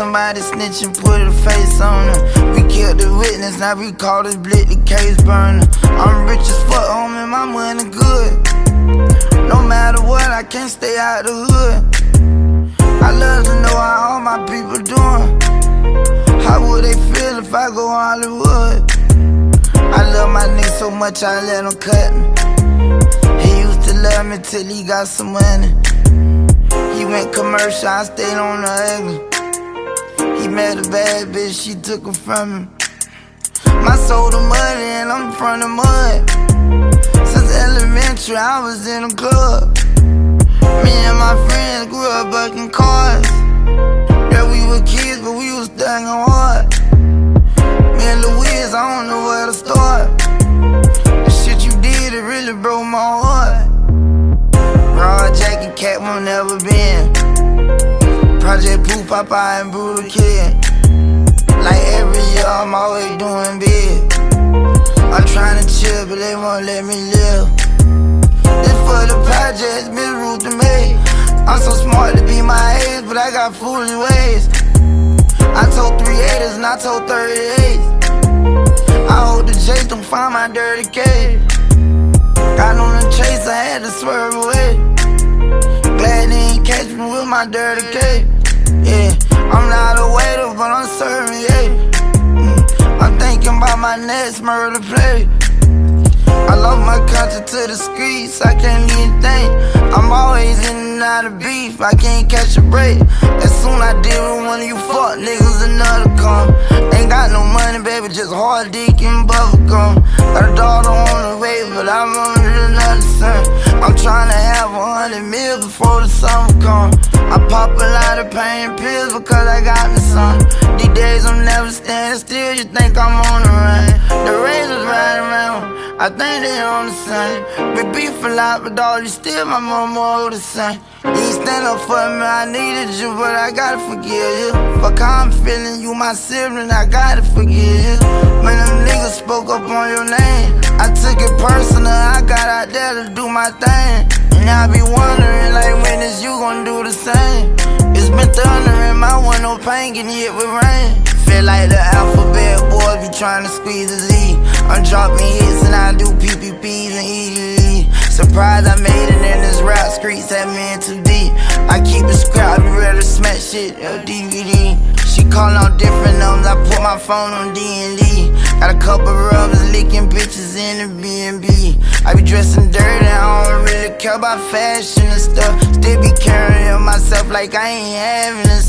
somebody snitch and put a face on her. We killed the witness, now we call this blick the case burner. I'm rich as fuck, homie, my money good. No matter what, I can't stay out the hood. I love to know how all my people doing. How would they feel if I go Hollywood? I love my nigga so much I let him cut me. He used to love me till he got some money. He went commercial, I stayed on the ugly. He met a bad bitch, she took him from him. My soul the mud and I'm from the mud. Since elementary I was in the club. Me and my friends grew up bucking cars. Yeah, we were kids, but we was thugging hard. Me and Louise, I don't know where to start. The shit you did, it really broke my heart. Raw Jack and Cat won't never been. Project Pooh, Popeye and Brutal Kid. Like every year, I'm always doing big. I'm trying to chill, but they won't let me live. This for the projects, Miss Ruth to me. I'm so smart to be my age, but I got foolish ways. I told 3/8 and I told 38. I hold the J's, don't find my dirty cage. Got on the chase, I had to swerve away. Glad they ain't catch me with my dirty cage. Yeah, I'm not a waiter, but I'm serving, yeah. I'm thinking about my next murder play. I love my country to the streets, I can't even think. I'm always in and out of beef, I can't catch a break. As soon I deal with one of you fuck niggas, another come. Ain't got no money, baby, just hard dick and bubblegum. Got a daughter on the way, but I'm on another son. I'm trying to have 100 mil before the summer come. I pop a lot of pain pills because I got me some. These days I'm never standing still, you think I'm on the run. The razors riding around, I think they on the same. We beef a lot, but all you still my mama older son. You ain't stand up for me, I needed you, but I gotta forgive you. Fuck how I'm feeling, you my sibling, I gotta forgive you. When them niggas spoke up on your name, I took it personal, I got out there to do my thing. And I be wondering, like, when is you gonna do the same? It's been thundering, my one no pain getting hit with rain. Feel like the alphabet boys be trying to squeeze the Z. I'm dropping hits and I do PPPs and EDE. Surprised I made it in this rap streets, had me in too deep. I keep it scrap, be ready to smash shit, DVD. She callin' out different numbers, I put my phone on D&D. Got a couple rubbers licking bitches in the B&B. I be dressing dirty, I don't really care about fashion and stuff. Still be carrying myself like I ain't having it.